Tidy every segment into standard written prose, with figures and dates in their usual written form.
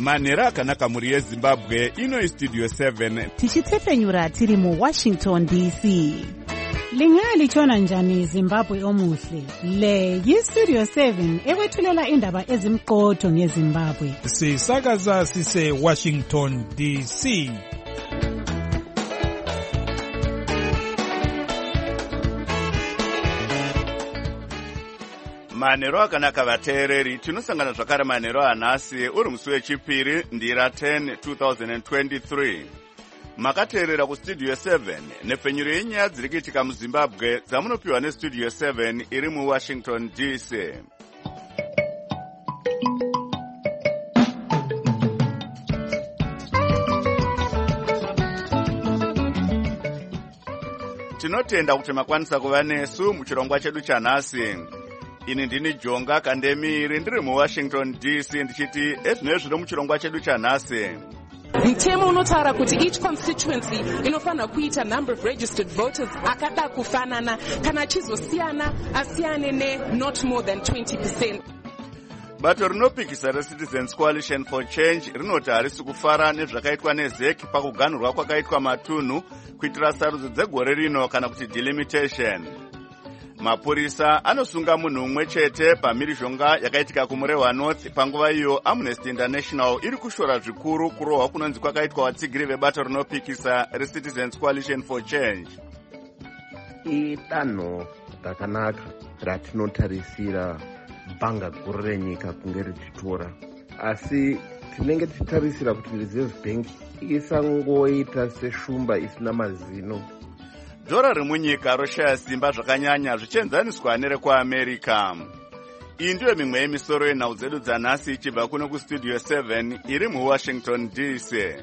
manhero akanaka mhuri yezimbabwe. Ino Studio 7 tichitefenyura tiri muWashington DC. Lingalitshona njani Zimbabwe omuhle? Le yiStudio 7 ekwethulela indaba ezimqotho ngeZimbabwe. Sisakaza sise Washington DC. manhero akanaka vateereri, tinosangana zvakare manhero anhasi uri musi wechipiri ndira 10 2023. Makateerera kuStudio 7 nepfenyuro yenyaya dziri kuitika muZimbabwe dzamunopiwa neStudio 7 iri muWashington DC. Tinotenda kuti makwanisa kuva nesu muchirongwa chedu chanhasi. Ini ndini Jonga Kandemiri ndiri muWashington DC ndichiti ezvinezvi zviri muchirongwa chedu chanhasi. Mtemo unotaura kuti each constituency inofanira kuita number of registered voters akada kufanana, kana achizosiyana asiyane ne not more than 20%. Bato rinopikisa reCitizens Coalition for Change rinoti harisi kufara nezvakaitwa neZEC pakuganhurwa kwakaitwa matunhu kuitira sarudzo dzegore rino kana kuti delimitation. Mapurisa anosunga munhu umwe chete pamhirizhonga yakaitika kuMurewa North panguva iyo Amnesty International iri kushora zvikuru kurohwa kunonzi kwakaitwa vatsigiri vebato rinopikisa reCitizens Coalition for Change. Idanho rakanaka ratinotarisira bhanga guru renyika kunge richitora, asi tinenge tichitarisira kuti Reserve Bank isangoita seshumba isina mazino. Dhora remunyika roshaya simba zvakanyanya zvichienzaniswa nerekwaAmerica. Iyi ndiyo mimwe yemisoro yenhau dzedu dzanhasi ichibva kuno kuStudio 7 iri muWashington DC.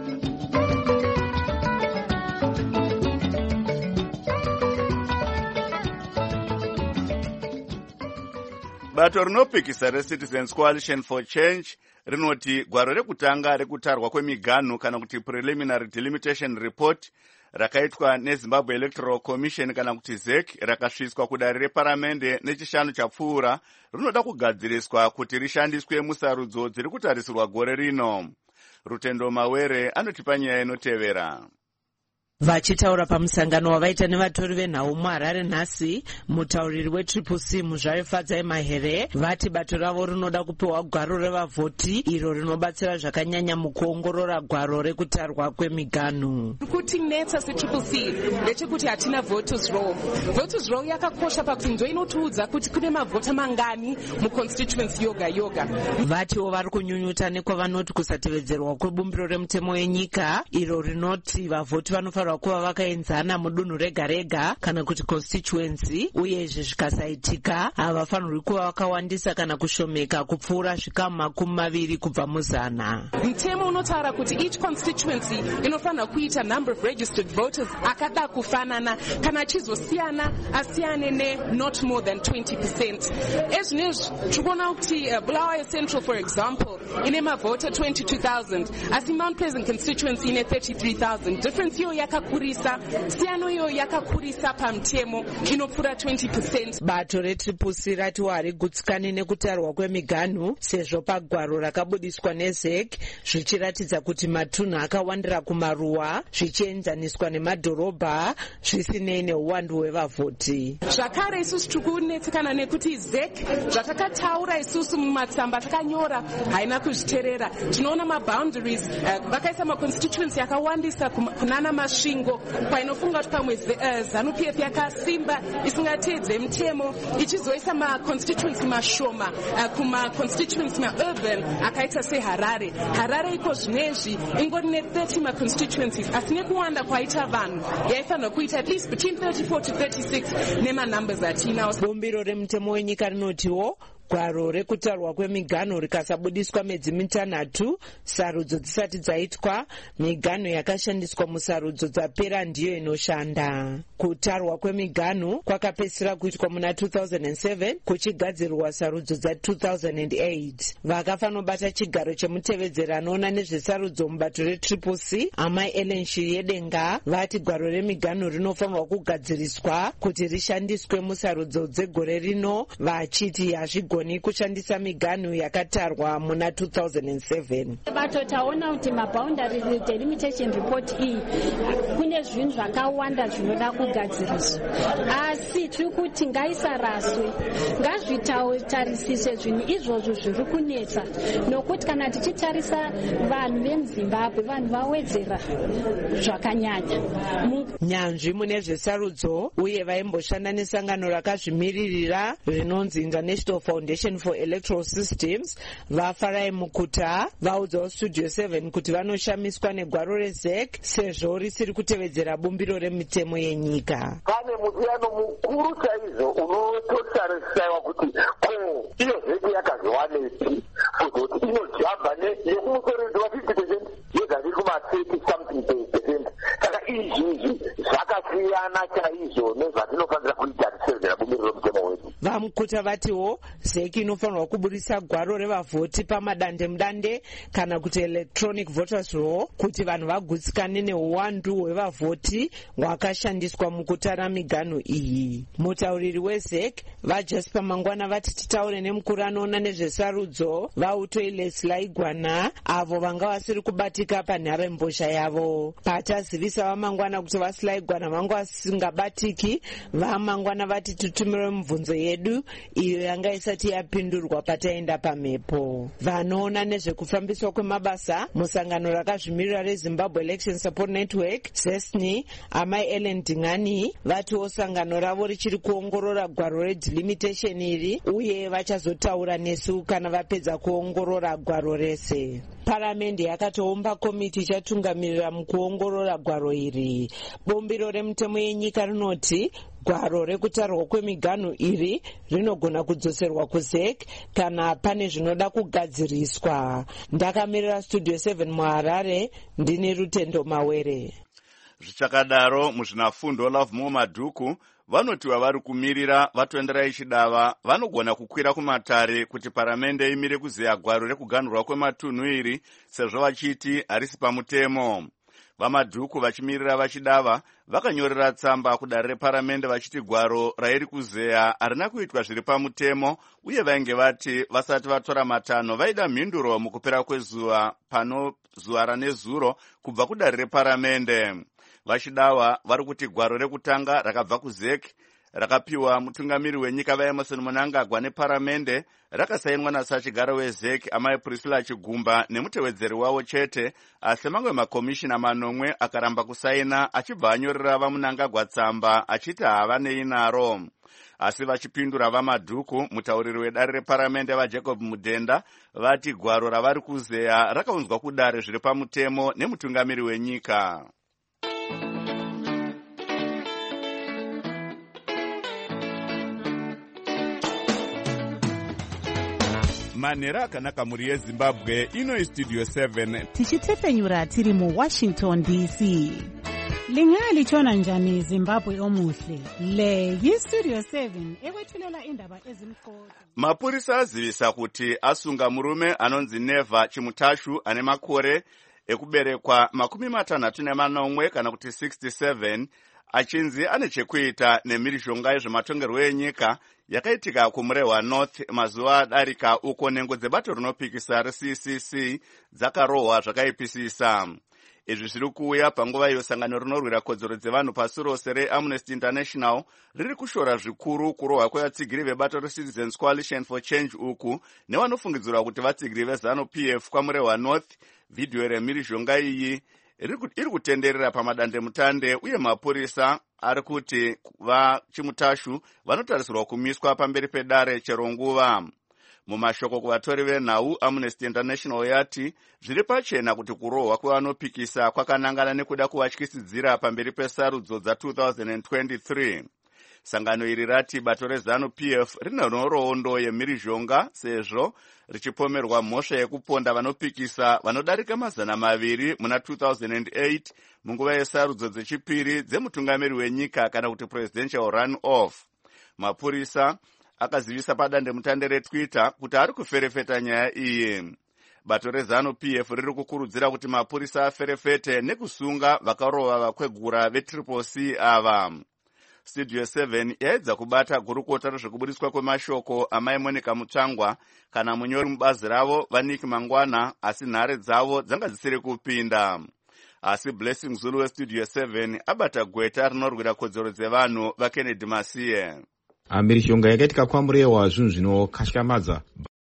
Bato rinopikisa reCitizens Coalition for Change rinoti gwaro rekutanga rekutarwa kwemiganhu kana kuti preliminary delimitation report rakaitwa neZimbabwe Electoral Commission kana kuti ZEC rakasviswa kudare reparamende nechishanu chapfuura rinoda kugadziriswa kuti rishandiswe musarudzo dziri kutarisirwa gore rino. Rutendo Mawere anotipa nyaya inotevera. Vachitaura pamusangano wavaita nevatori venhau muHarare nhasi, mutauriri weCCC Muzvare Fadzai Mahere vati bato ravo rinoda kupiwa gwaro revavhoti iro rinobatsira zvakanyanya mukuongorora gwaro rekutarwa kwemiganhu. Kutinetsa seCCC ndechekuti hatina voters roll. Voters roll yakakosha pakuti ndo inotiudza kuti kune mavhota mangani muconstituency yoga yoga. Vatiwo vari kunyunyuta nekwavanoti kusatevedzerwa kwebumbiro remutemo wenyika iro rinoti vavhoti vanofanira kuva vakaenzana mudunhu rega rega kana kuti constituency, uyezve zvikasaitika havafanirwi kuva vakawandisa kana kushomeka kupfuura zvikamu 20 kubva muzana. Mtemo unotaura kuti each constituency inofanira kuita number of registered voters akada kufanana, kana achizosiyana asiyane ne not more than 20%. Ezvinezvi tikuona kuti Bulawayo Central for example ine mavhota 22,000 asi Mount Pleasant constituency ine 33,000. Difference iyo yakakurisa, siyano iyo yakakurisa pamtemo inopfuura 20%. Bato reCCC ratiwa harigutsikani nekutarwa kwemiganhu sezvo pagwaro rakabudiswa neZEC zvichiratidza kuti matunhu akawandira kumaruwa zvichienzaniswa nemadhorobha zvisinei neuwandu hwevavhoti. Zvakare isusu tirikunetsekana nekuti ZEC zvatakataura isusu mumatsamba takanyora haina kuzviteerera. Tinoona maboundaries vakaisa maconstituency yakawandisa kunana masvingo kwainofunga kuti pamwe ZANU-PF yakasimba isingateedze mutemo ichizoisa maconstituency mashoma kumaconstituency maurban akaita seHarare. Harare iko zvinezvi ingori ne30 maconstituencies asi nekuwanda kwaita vanhu yaifanira kuita at least between 34 to 36 nemanumbers atinawo. Bumbiro remutemo wenyika rinotiwo gwaro rekutarwa kwemiganhu rikasabudiswa mwedzi mitanhatu sarudzo dzisati dzaitwa, miganhu yakashandiswa musarudzo dzapera ndiyo inoshanda. Kutarwa kwemiganhu kwakapedzisira kuitwa muna 2007 kuchigadzirwa sarudzo dza2008. Vakafanobata chigaro chemutevedzeri anoona nezvesarudzo mubato reCCC Amai Ellen Shiriyedenga vati gwaro remiganhu rinofanirwa kugadziriswa kuti rishandiswe musarudzo dzegore rino, vachiti hazvigoni havagoni kushandisa miganhu yakatarwa muna 2007. Bato taona kuti maboundary delimitation report iyi kune zvinhu zvakawanda zvinoda kugadziriswa, asi tiri kuti ngaisaraswe, ngazvitarisise zvinhu izvozvo zviri kunetsa, nokuti kana tichitarisa vanhu vemuZimbabwe vanhu vawedzera zvakanyanya. Nyanzvi mune zvesarudzo uye vaimboshanda nesangano rakazvimiririra rinonzi International Foundation for Electoral Systems vafarai mukuta vaudzawo Studio 7 kuti vanoshamiswa negwaro reZEC sezvo risiri kutevedzera bumbiro remitemo yenyika. Pane mutiyano mukuru chaizvo unototarisaiwa kuti ko iyo ZEC yakazowanepi kuzoti inojabva nekumutoredzwa 50% yega ziri kuma-30% saka izvizvi zvakasiyana chaizvo nezvatinofanira kuita tisevedzera bumbiro remutemo wedu. Vamukuta vatiwo ZEC inofanirwa kubudisa gwaro revavhoti pamadandemudande kana kuti electronic voters roll kuti vanhu vagutsikane neuwandu hwevavhoti hwakashandiswa mukutara miganhu iyi. Mutauriri weZEC vaJasper Mangwana vati titaure nemukuru anoona nezvesarudzo vaUtoileslai Gwana avo vanga vasiri kubatika panharembozha yavo. Patazivisa vaMangwana kuti vaSlai Gwana vanga vasingabatiki, vaMangwana vati tutumire mibvunzo yedu iyo yanga isati yapindurwa pataenda pamhepo. Vanoona nezvekufambiswa kwemabasa musangano rakazvimirira reZimbabwe Election Support Network ZESNI amai Ellen Dingani vatiwo sangano ravo richiri kuongorora gwaro redelimitation iri uye vachazotaura nesu kana vapedza kuongorora gwaro rese. Paramendi yakatoumba komiti ichatungamirira mukuongorora gwaro iri. Bumbiro remutemo yenyika rinoti gwaro rekutarwa kwemiganhu iri rinogona kudzoserwa kuZEC kana pane zvinoda kugadziriswa. Ndakamirira Studio 7 muHarare, ndini Rutendo Mawere. Zvichakadaro muzvinafundo Love Madhuku vanotiwa vari kumirira vatoenderai chidava vanogona kukwira kumatare kuti paramende imire kuzeya gwaro rekuganhurwa kwematunhu iri sezvo vachiti harisi pamutemo. VaMadhuku vachimirira vachidava vakanyorera tsamba kudare reparamende vachiti gwaro rairi kuzeya harina kuitwa zviri pamutemo uye vainge vati vasati vatora matanho vaida mhinduro mukupera kwezuva pano zuva ranezuro kubva kudare reparamende. Vachidava vari kuti gwaro rekutanga rakabva kuZEC rakapiwa mutungamiri wenyika vaEmerson Mnangagwa neparamende rakasainwa nasachigaro weZEC amai Priscilla Chigumba nemutevedzeri wavo chete, asi mamwe makomishina manomwe akaramba kusaina achibva anyorera vaMnangagwa tsamba achiti havanei naro. Asi vachipindura vaMadhuku, mutauriri wedare reparamende vaJacob Mudhenda vati gwaro ravari kuzeya rakaunzwa kudare zviri pamutemo nemutungamiri wenyika. Manhero akanaka muri yeZimbabwe, ino iStudio 7 tichitefenyura tiri muWashington DC. Linga lichona njani Zimbabwe omuhle? Le yiStudio 7 ekwethulela indaba ezimqoka. Mapurisa azivisa kuti asunga murume anonzi Neva Chimutashu ane makore ekuberekwa 64 kana kuti 67 achinzi ane chekuita nemhirizhonga yezvematongerwo enyika yakaitika kumurehwa North mazuva adarika uko nhengo dzebato rinopikisa reCCC dzakarohwa zvakaipisisa. Izvi zviri kuuya panguva iyo sangano rinorwira kodzero dzevanhu pasi rose reAmnesty International riri kushora zvikuru kurohwa kwevatsigiri vebato reCitizens Coalition for Change uku nevanofungidzirwa kuti vatsigiri veZANU-PF kwamurehwa North. Vhidhiyo remhirizhonga iyi iri kutenderera pamadandemutande uye mapurisa ari kuti vaChimutashu vanotarisirwa kumiswa pamberi pedare chero nguva. Mumashoko kuvatori venhau, Amnesty International yati zviri pachena kuti kurohwa kwevanopikisa kwakanangana nekuda kuvatyisidzira pamberi pesarudzo dza2023. Sangano iri rati bato reZANU-PF rine nhoroondo yemhirizhonga sezvo richipomerwa mhosva yekuponda vanopikisa vanodarika 200 muna 2008 munguva yesarudzo dzechipiri dzemutungamiri wenyika kana kuti presidential run-off. Mapurisa akazivisa padandemutande reTwitter kuti ari kuferefeta nyaya iyi. Bato reZANU-PF riri kukurudzira kuti mapurisa aferefete nekusunga vakarova vakwegura veCCC ava. Studio 7 yaedza kubata gurukota rezvekubudiswa kwemashoko amai Monica Mutsvangwa kana munyori mubazi ravo Vaniki Mangwana, asi nhare dzavo dzanga dzisiri kupinda. Asi Blessing Zulu weStudio 7 abata gweta rinorwira kodzero dzevanhu vaKennedy Masiye. Mhirishonga yakaitika kwamurewa zvinhu zvinokatyamadza.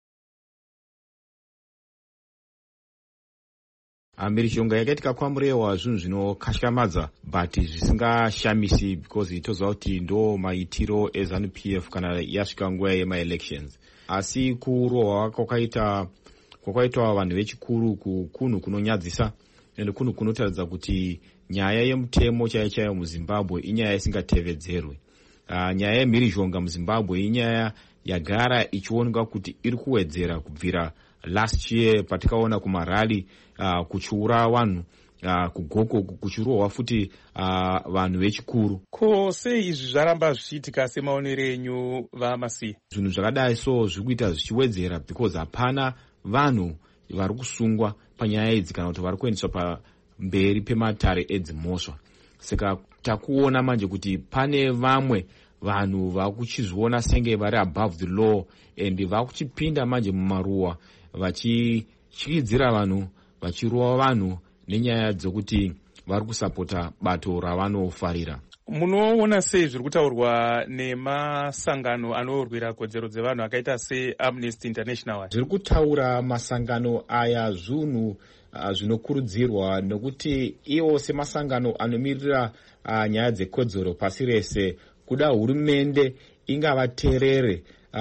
Mhirishonga yakaitika kwamurewa zvinhu zvinokatyamadza but zvisingashamisi because itoziva kuti ndo maitiro eZANU-PF kana yasvika nguva yemaelections. Asi kurohwa kwakaitwa vanhu vechikuru kunhu kunonyadzisa ende kunhu kunotaridza kuti nyaya yemutemo chaiyo muZimbabwe inyaya isingatevedzerwe. Nyaya yemhirishonga muZimbabwe inyaya yagara ichionekwa kuti iri kuwedzera kubvira last year patikaona kumarali kuchiura vanhu kugoko kuchirohwa futi vanhu vechikuru. Ko sei izvi zvaramba zvichiitika semaonero enyu vaMasiye? Zvinhu zvakadai so zviri kuita zvichiwedzera because hapana vanhu vari kusungwa panyaya idzi kana kuti vari kuendeswa pamberi pematare edzimhosva. Saka takuona manje kuti pane vamwe vanhu vakuchizviona senge vari above the law and vakuchipinda manje mumaruwa vachityidzira vanhu, vachirova vanhu nenyaya dzokuti vari kusapota bato ravanofarira. Munoona sei zviri kutaurwa nemasangano anorwira kodzero dzevanhu akaita seAmnesty International? Zviri kutaura masangano aya zvinhu zvinokurudzirwa nekuti iwo semasangano anomirira nyaya dzekodzero pasi rese kuda hurumende ingavateerere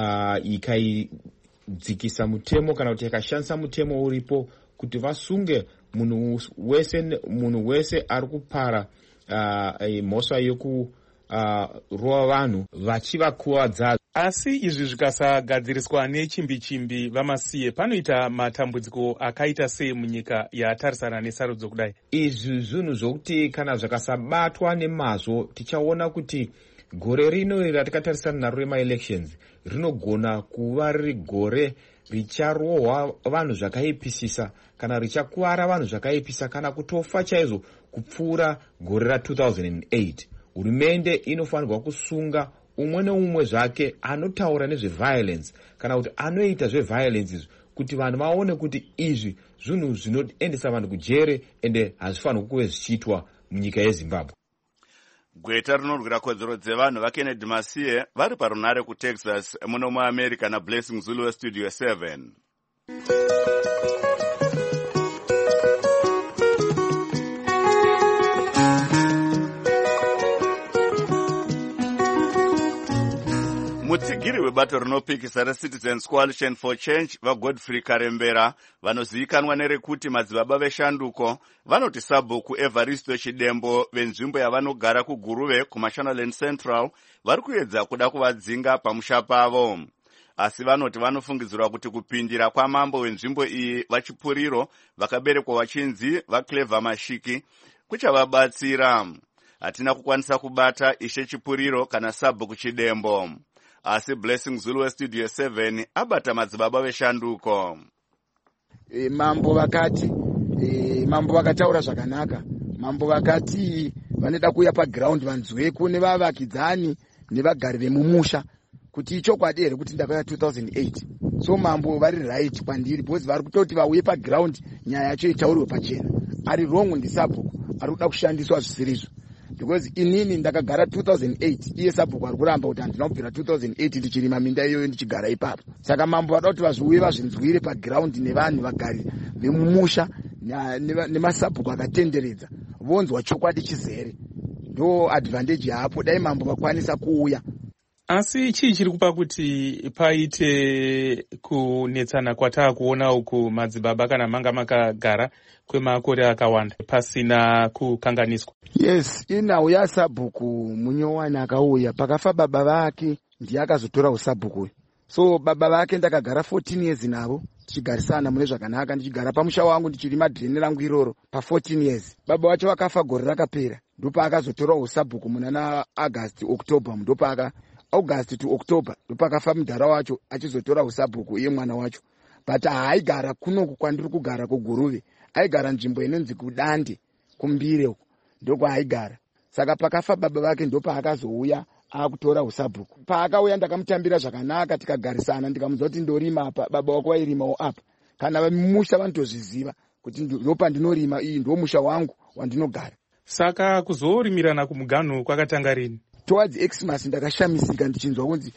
ikaidzikisa mutemo kana kuti ikashandisa mutemo uripo kuti vasunge munhu wese ari kupara mhosva yokurova vanhu vachivakuwadza. Asi izvi zvikasagadziriswa nechimbi-chimbi vaMasiye, panoita matambudziko akaita sei munyika yatarisana nesarudzo kudai? Izvi zvinhu zvokuti kana zvakasabatwa nemazvo tichaona kuti gore rino ratikatarisana naro remaelections rinogona kuva riri gore richarohwa vanhu zvakaipisisa kana richakuwara vanhu zvakaipisa kana kutofa chaizvo kupfuura gore ra2008. Hurumende inofanirwa kusunga umwe neumwe zvake anotaura nezveviolence kana kuti anoita zveviolence izvi kuti vanhu vaone kuti izvi zvinhu zvinoendesa vanhu kujere ende hazvifanirwi kuve zvichiitwa munyika yeZimbabwe. Gweta rinorwira kodzero dzevanhu vaKennedy Masiye vari parunare kuTexas muno muAmerica naBlessing Zulu weStudio 7. Mutsigiri webato rinopikisa reCitizens Coalition for Change vaGodfrey Karembera vanozivikanwa nerekuti madzibaba veshanduko vanoti sabhuku Evaristo Chidembo venzvimbo yavanogara kuGuruve kuMashonaland Central vari kuedza kuda kuvadzinga pamusha pavo. Asi vanoti vanofungidzirwa kuti kupindira kwamambo wenzvimbo iyi vaChipuriro vakaberekwa vachinzi vaClever Mashiki kuchavabatsira. Hatina kukwanisa kubata Ishe Chipuriro kana sabhuku Chidembo. Asi Blessing Zulu weStudio 7 abata madzibaba veshanduko. Mambo vakataura zvakanaka. Mambo vakati vanoda kuuya paground vanzwe kune vavakidzani nevagari vemumusha kuti ichokwadi here kuti ndakauya 2008. So mambo vari right kwandiri because vari kutoti vauye paground nyaya yacho itaurwe pachena. Ari wrong ndisabhuku ari kuda kushandiswa zvisirizvo. Because inini ndakagara 2008 iye sabhuku ari kuramba kuti handina kubvira 2008 ndichirima minda iyoyo ndichigara ipapo. Saka mambo vada kuti vazviuye vazvinzwire paground nevanhu vagari vemumusha nemasabhuku akatenderedza vonzwa chokwadi chizere. Ndo advantage yapo dai mambo vakwanisa kuuya. Asi chii chiri kupa kuti paite kunetsana kwataakuona uku madzibaba kana manga makagara kwemakore akawanda pasina kukanganiswa? Yes, inauya sabhuku munyowani akauya pakafa baba vake ndiye akazotora usabhuku. So baba vake ndakagara 14 years navo tichigarisana mune zvakanaka ndichigara pamusha wangu ndichirima dhireni rangu iroro pa 14 years. Baba wacho vakafa gore rakapera ndopa akazotora usabhuku muna August October ndopa August to October ndopakafa mudhara wacho achizotora usabhuku iye mwana wacho. But haigara kunoku kwandiri kugara kuGuruve, aigara nzvimbo inonzi kuDande kuMbire uko ndoko haigara. Saka pakafa baba vake ndopa akazouya akutora usabhuku. Paakauya ndakamutambira zvakanaka, tikagarisana, ndikamuudza kuti ndorima apa, baba wako wairimawo apa. Kana vamusha vanotozviziva kuti ndopa ndinorima, iyi ndo musha wangu wandinogara. Saka kuzorimirana kumuganhu kwakatanga rini? Towards Xmas ndakashamisika ndichinzwa kunzi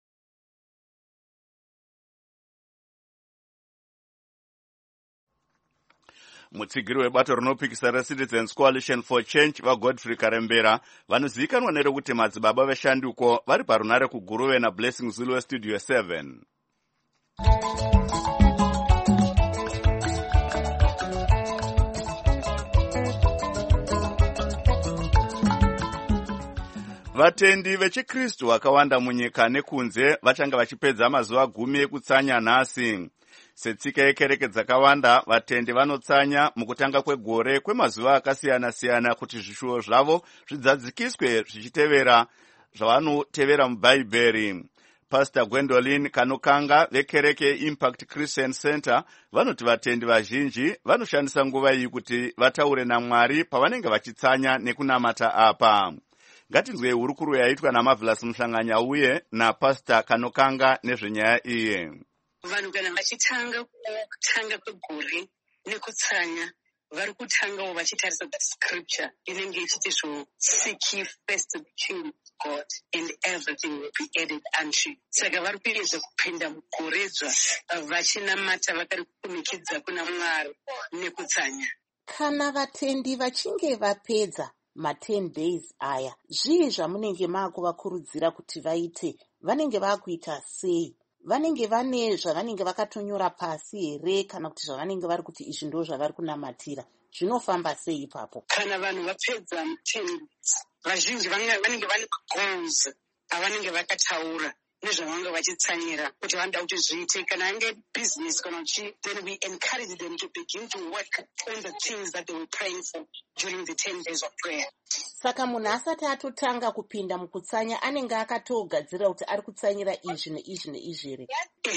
mutsigiri webato rinopikisa reCitizens Coalition for Change vaGodfrey Karembera vanozivikanwa nerekuti madzibaba veshanduko vari parunare kuguruve naBlessing Zulu weStudio 7. Vatendi vechikristu vakawanda munyika nekunze vachanga vachipedza mazuva 10 ekutsanya nhasi. Setsika yekereke dzakawanda, vatendi vanotsanya mukutanga kwegore kwemazuva akasiyana-siyana kuti zvishuwo zvavo zvidzadzikiswe zvichitevera zvavanotevera mubhaibheri. Pastor Gwendolyn Kanokanga vekereke Impact Christian Center vanoti vatendi vazhinji vanoshandisa nguva iyi kuti vataure naMwari pavanenge vachitsanya nekunamata apa. Ngatinzwe hurukuru yaitwa naMarvelous Muhlanganya uye naPastor Kanokanga nezvenyaya iyi. Vanhu kana vachitanga kwegore nekutsanya vari kutangawo vachitarisa that scripture inenge ichiti zvo seek ye first the kingdom of God and everything will be added unto you. Saka vari kuedza kupinda mugoredzwa vachinamata vakari kukumikidza kuna Mwari nekutsanya. Kana vatendi vachinge vapedza ma10 days aya, zvii zvamunenge maakuvakurudzira kuti vaite? Vanenge vaakuita sei? Vanenge vane zvavanenge vakatonyora pasi here, kana kuti zvavanenge vari kuti izvi ndo zvavari kunamatira? Zvinofamba sei ipapo? Kana vanhu vapedza 10 days, vazhinji vanenge vane goals avanenge vakataura nezvavanga vachitsanyira kuti vanoda kuti zviite. Kana ange business kana chi, then we encourage them to begin to work on the things that they were praying for during the 10 days of prayer. Saka munhu asati atotanga kupinda mukutsanya anenge akatogadzira kuti ari kutsanyira izvi neizvi neizvi here?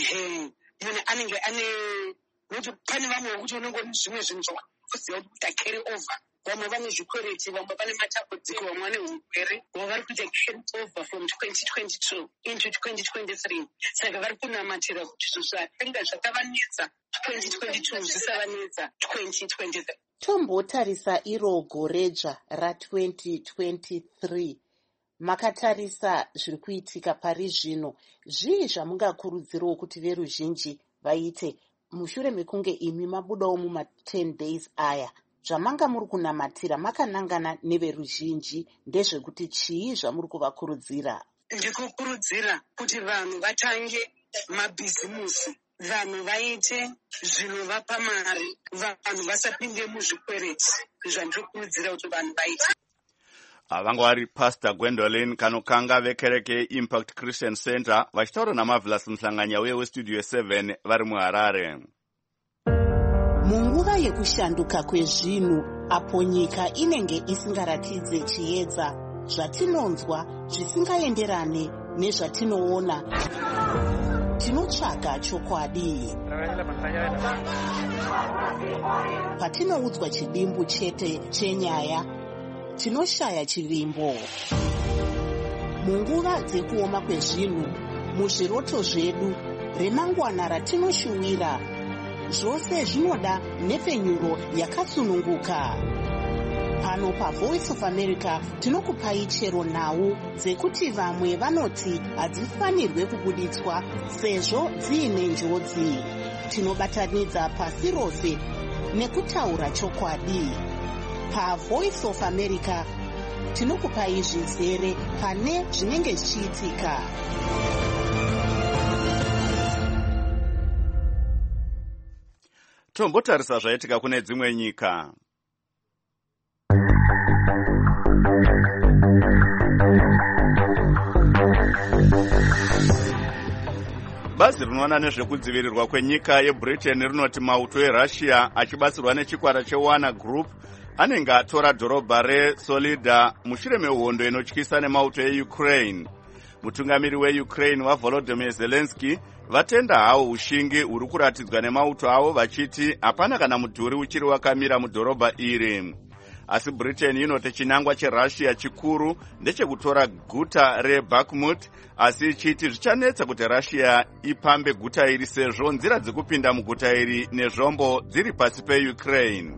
Munhu anenge ane nokuti pane vamwe vokuti unongoni zvimwe zvinhu zvakuziva kuti carry over. Vamwe vane zvikwereti, vamwe vane matambudziko, vamwe vane urwere, vamwe vari kuita carry over from 2022 into 2023. Saka vari kunamatira kuti izvo zvakanga zvakavanetsa 2022 zvisavanetsa 2023. Tombotarisa iro goredzva ra2023. Makatarisa zviri kuitika pari zvino. Zvii zvamungakurudzirawo kuti veruzhinji vaite mushure mekunge imi mabudawo muma10 days aya? Zvamanga muri kunamatira makanangana neveruzhinji ndezvekuti chii zvamuri kuvakurudzira? Ndikukurudzira kuti vanhu vatange mabhizimusi, vanhu vaite zvinovapa mari, vanhu vasapinde muzvikwereti. Zvandikurudzira kuti vanhu vaite. Vanga vari Pastor Gwendolyn Kanokanga vekereke Impact Christian Center vachitaura naMarvelous Muhlanganya uye weStudio 7 vari muHarare. Munguva yekushanduka kwezvinhu, apo nyika inenge isingaratidze chiedza, zvatinonzwa zvisingaenderane nezvatinoona, tinotsvaga chokwadi. Patinoudzwa chidimbu chete chenyaya, tinoshaya chivimbo. Munguva dzekuoma kwezvinhu, muzviroto zvedu, remangwana ratinoshuwira, zvose zvinoda nhepfenyuro yakasununguka. Pano paVoice of America tinokupai chero nhau dzekuti vamwe vanoti hadzifanirwe kubuditswa sezvo dziine njodzi. Tinobatanidza pasi rose nekutaura chokwadi. PaVoice of America tinokupai zvizere pane zvinenge zvichiitika. Tombotarisa zvaitika kune dzimwe nyika. Bazi rinoona nezvekudzivirirwa kwenyika yeBritain rinoti mauto eRussia achibatsirwa nechikwata cheWagner Group anenge atora dhorobha reSoledar mushure mehondo inotyisa nemauto eUkraine. Mutungamiri weUkraine waVolodymyr Zelensky vatenda havo ushingi huri kuratidzwa nemauto avo vachiti hapana kana mudhuri uchiri wakamira mudhorobha iri. asi Britain inoti chinangwa cheRussia chikuru ndechekutora guta reBakhmut, asi ichiti zvichanetsa kuti Russia ipambe guta iri sezvo nzira dzekupinda muguta iri nezvombo dziri pasi peUkraine.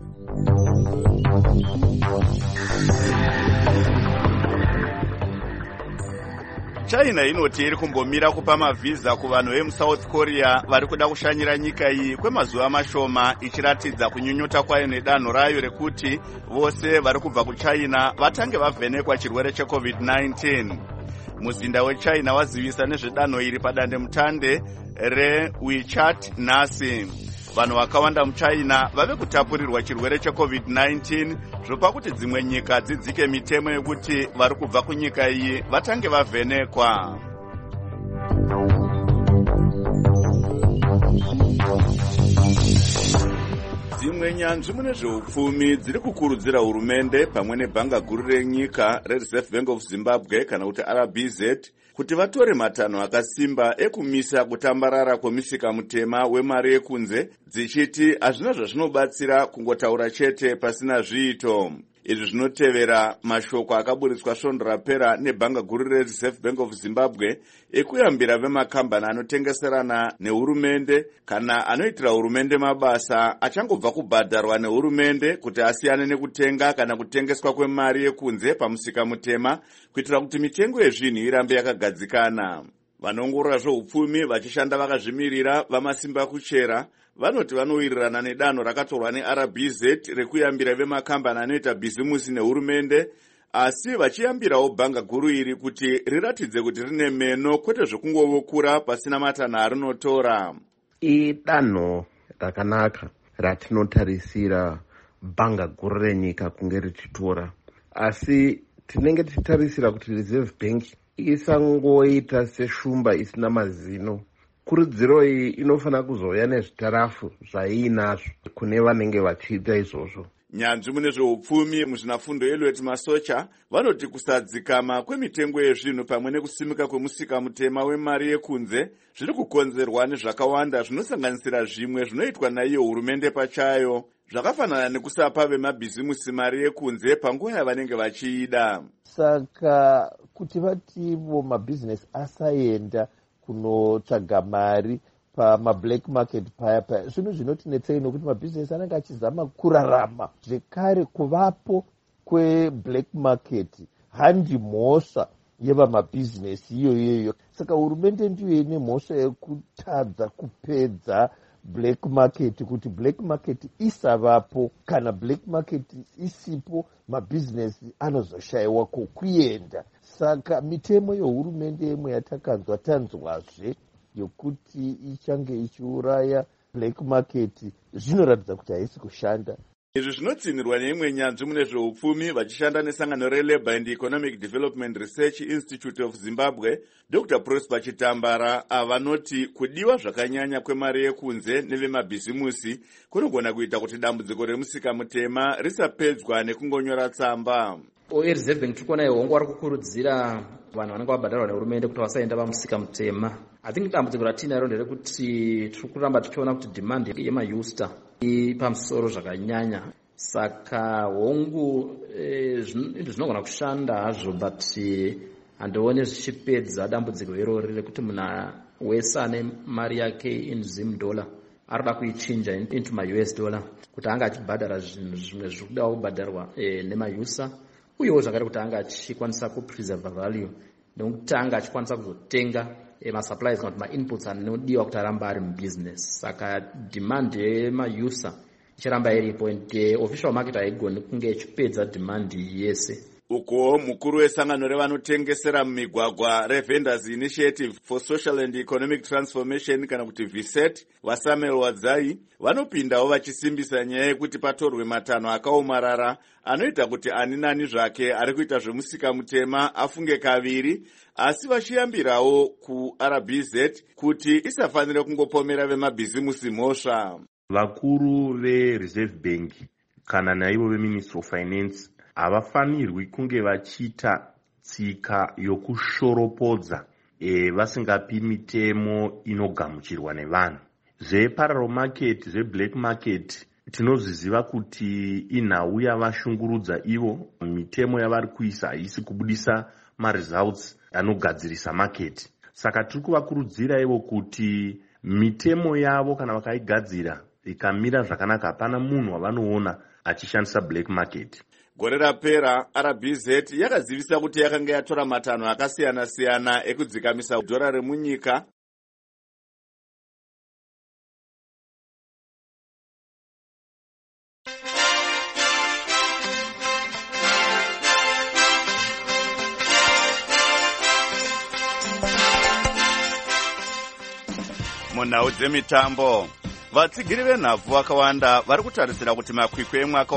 China inoti iri kumbomira kupa mavhiza kuvanhu vemuSouth Korea vari kuda kushanyira nyika iyi kwemazuva mashoma, ichiratidza kunyunyuta kwayo nedanho rayo rekuti vose vari kubva kuChina vatange vavhenekwa chirwere cheCovid-19. Muzinda weChina wazivisa nezvedanho iri padandemutande reWeChat nhasi. Vanhu vakawanda muChina vave kutapurirwa chirwere cheCovid-19 zvopa kuti dzimwe nyika dzidzike mitemo yekuti vari kubva kunyika iyi vatange vavhenekwa. Dzimwe nyanzvi mune zveupfumi dziri kukurudzira hurumende pamwe nebhanga guru renyika reReserve Bank of Zimbabwe kana kuti RBZ kuti vatore matanho akasimba ekumisa kutambarara kwemisika mutema wemari yekunze, dzichiti hazvina zvazvinobatsira kungotaura chete pasina zviito. Izvi zvinotevera mashoko akaburitswa svondo rapera nebhanga guru reReserve Bank of Zimbabwe ekuyambira vemakambani anotengeserana nehurumende kana anoitira hurumende mabasa achangobva kubhadharwa nehurumende kuti asiyane nekutenga kana kutengeswa kwemari yekunze pamusika mutema kuitira kuti mitengo yezvinhu irambe yakagadzikana. Vanongorora zveupfumi vachishanda vakazvimirira vamasimba kuchera vanoti vanowirirana nedanho rakatorwa neRBZ rekuyambira vemakambani anoita bhizimusi nehurumende, asi vachiyambirawo bhanga guru iri kuti riratidze kuti rine meno kwete zvekungovokura pasina matanho arinotora. Idanho rakanaka ratinotarisira bhanga guru renyika kunge richitora, asi tinenge tichitarisira kuti Reserve Bank isangoita seshumba isina mazino. Kurudziro iyi inofanira kuzouya nezvitarafu zvaiinazvo kune vanenge vachiita izvozvo. Nyanzvi mune zveupfumi muzvinafundo Elliot Masocha vanoti kusadzikama kwemitengo yezvinhu pamwe nekusimika kwemusika mutema wemari yekunze zviri kukonzerwa nezvakawanda zvinosanganisira zvimwe zvinoitwa naiyo hurumende pachayo, zvakafanana nekusapa vemabhizimusi mari yekunze panguva yavanenge vachiida. Saka kuti vativo mabhizinesi asaenda kunotsvaga mari pamablack market paya zvinhu zvinotinetsei nokuti mabhizinesi anenge achizama kurarama. Zvekare kuvapo kweblack market handi mhosva yevamabhizinesi iyoyo. Saka hurumende ndiyo ine mhosva yekutadza kupedza black market, kuti black market isavapo. Kana black market isipo mabhizinesi anozoshayiwa kokuenda. Saka mitemo yehurumende yemwe yatakanzwa tanzwazve yokuti ichange ichiuraya black market zvinoratidza kuti haisi kushanda. Izvi zvinotsinirwa neimwe nyanzvi mune zveupfumi vachishanda nesangano reLabour and Economic Development Research Institute of Zimbabwe, Dr. Prosper Chitambara, avanoti kudiwa zvakanyanya kwemari yekunze nevemabhizimusi kunogona kuita kuti dambudziko remusika mutema risapedzwa nekungonyora tsamba. Reserve Bank tikuona ihongo vari kukurudzira vanhu vanenge vabhadharwa nehurumende kuti vasaenda pamusika mutema. I think dambudziko ratinaro nderekuti tiri kuramba tichiona kuti demand yemaUster pamusoro zvakanyanya. Saka hongu zvinogona kushanda hazvo, but handione zvichipedza dambudziko irori rekuti munhu wese ane mari yake in Zim dollar arikuda kuichinja into maUS dollar kuti anga achibhadhara zvinhu zvimwe zviri kuda kubhadharwa nemaUSer, uyewo zvakare kuti anga achikwanisa kupreserve value nekuti anga achikwanisa kuzotenga masupplies kana kuti mainputs anodiwa kuti aramba ari mubusiness. Saka demand yemaUSer ichiramba iripo, official market haigoni kunge ichipedza demand yese. Uko mukuru wesangano revanotengesera mumigwagwa reVendors Initiative for Social and Economic Transformation kana kuti VSET vaSamuel Wadzai vanopindawo vachisimbisa nyaya yekuti patorwe matanho akaomarara anoita kuti ani nani zvake ari kuita zvemusika mutema afunge kaviri, asi vachiyambirawo kuRBZ kuti isafanire kungopomera vemabhizimusi mhosva. Vakuru veReserve Bank kana naivo veMinistry of Finance havafanirwi kunge vachiita tsika yokushoropodza vasingapi mitemo inogamuchirwa nevanhu. Zveparallel market, zveblack market tinozviziva kuti inhau yavashungurudza ivo. Mitemo yavari kuisa haisi kubudisa maresults anogadzirisa market. Saka tiri kuvakurudzira ivo kuti mitemo yavo kana vakaigadzira ikamira zvakanaka, hapana munhu wavanoona achishandisa black market. Gore rapera RBZ yakazivisa kuti yakanga yatora matanho akasiyana-siyana ekudzikamisa dhora remunyika. Munhau dzemitambo, vatsigiri venhabvu vakawanda vari kutarisira kuti makwikwi emwaka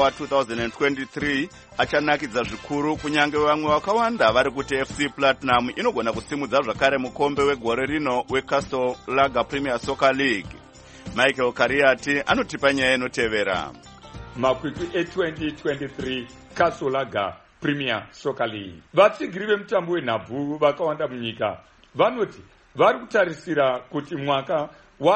wa2023 achanakidza zvikuru, kunyange vamwe vakawanda vari kuti FC Platinum inogona kusimudza zvakare mukombe wegore rino weCastle Lager Premier Soccer League. Michael Kariati anotipa nyaya inotevera. Makwikwi e2023 Castle Lager Premier Soccer League. Vatsigiri vemutambo wenhabvu vakawanda munyika vanoti vari kutarisira kuti mwaka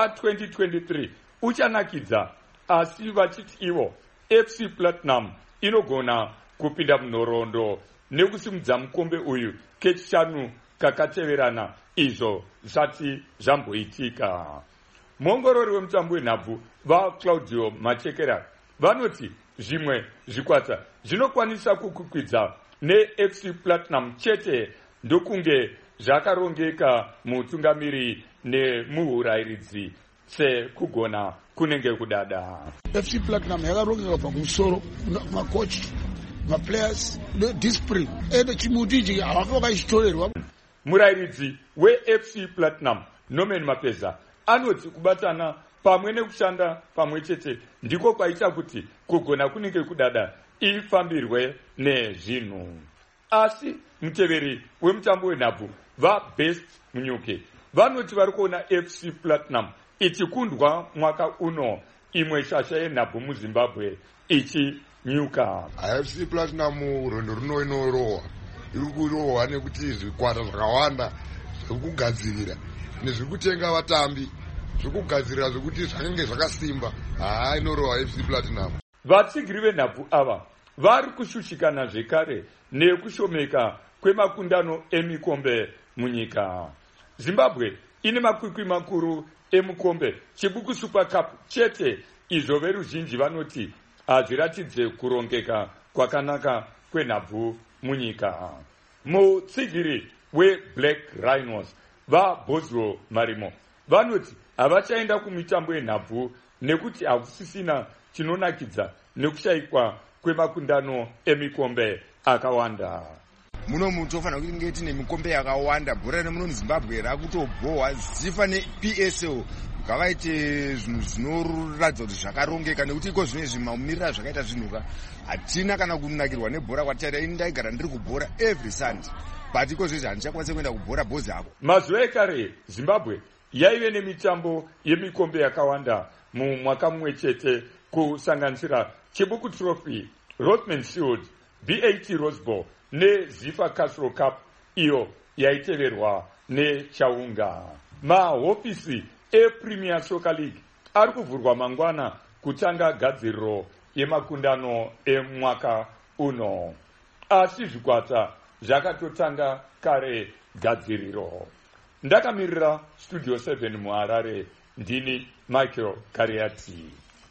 wa2023 uchanakidza, asi vachiti ivo FC Platinum inogona kupinda munhoroondo nekusimudza mukombe uyu kechishanu kakateverana, izvo zvisati zvamboitika. Muongorori wemutambo wenhabvu vaClaudio Machekera vanoti zvimwe zvikwata zvinokwanisa kukwikwidza neFC Platinum chete ndokunge zvakarongeka mutungamiri nemuurayiridzi sekugona kunenge kudada. FC Platinum yakarongeka kubva kumusoro, makochi, maplayers, discipline ende chimutiji havanga vakachitorerwa. Murayiridzi weFC Platinum Norman Mapeza anoti kubatana pamwe nekushanda pamwe chete ndiko kwaita kuti kugona kunenge kudada ifambirwe nezvinhu. Asi muteveri wemutambo wenhabvu vaBest Munyuke vanoti vari kuona FC Platinum ichikundwa mwaka uno imwe shasha yenhabvu muZimbabwe ichinyuka. FC Platinum rwendo runo inorohwa, iri kurohwa nekuti zvikwata zvakawanda zvekugadzirira nezviri kutenga vatambi, zvekugadzirira zvekuti zvanenge zvakasimba. Inorohwa FC Platinum. Vatsigiri venhabvu ava vari kushushikana zvekare nekushomeka kwemakundano emikombe munyika. Zimbabwe ine makwikwi makuru emukombe Chibuku Super Cup chete, izvo veruzhinji vanoti hazviratidze kurongeka kwakanaka kwenhabvu munyika. Mutsigiri weBlack Rhinos vaBosro Marimo vanoti havachaenda kumitambo yenhabvu nekuti hakusisina chinonakidza nekushayikwa kwemakundano emikombe akawanda. Muno mutofanira kuti nge tine mikombe yakawanda. Bhora remuno muZimbabwe rakutobhohwa zifa nePSL ngavaite zvinhu zvinoratidza kuti zvakarongeka, nekuti iko zvine zvimamirira zvakaita zvinhuka. Hatina kana kunakirwa nebhora kwatira. Ini ndaigara ndiri kubhora every Sunday, but iko zvizvi handichakwanisa kuenda kubhora bhozi ako. Mazuva ekare Zimbabwe yaive nemitambo yemikombe yakawanda mumwaka mumwe chete, kusanganisira Chibuku Trophy, Rothman Shield, BAT Rose Bowl neZifa Castle Cup iyo yaiteverwa neChaunga. Mahofisi ePremier Soccer League ari kuvhurwa mangwana kutanga gadziriro yemakundano emwaka uno, asi zvikwata zvakatotanga kare gadziriro. Ndakamirira Studio 7 muHarare, ndini Michael Kariati.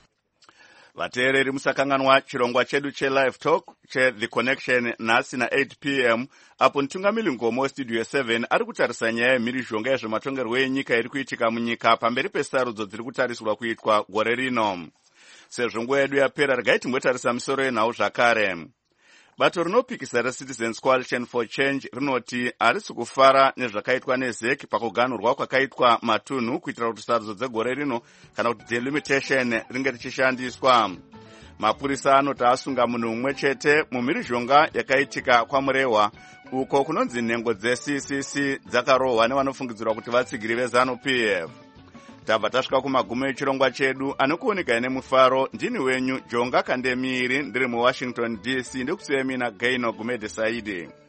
Vateereri musakanganwa chirongwa chedu cheLive Talk cheThe Connection nhasi na8 p.m. apo mutungamiri ngomo weStudio 7 ari kutarisa nyaya yemhirizhonga yezvematongerwo enyika iri kuitika munyika pamberi pesarudzo dziri kutarisirwa kuitwa gore rino. Sezvo nguva yedu yapera, regai timbotarisa misoro yenhau zvakare. Bato rinopikisa reCitizens Coalition for Change rinoti harisi kufara nezvakaitwa neZEC pakuganhurwa kwakaitwa matunhu kuitira kuti sarudzo dzegore rino kana kuti delimitation ringe richishandiswa. Mapurisa anoti asunga munhu mumwe chete mumhirizhonga yakaitika kwaMurehwa, uko kunonzi nhengo dzeCCC dzakarohwa nevanofungidzirwa kuti vatsigiri veZANU-PF. Tabva tasvika kumagumo echirongwa chedu, anokuoneka nemufaro. Ndini wenyu Jonga Kandemiri, ndiri muWashington DC, ndikusiyemina Gaino Gumede Saidi.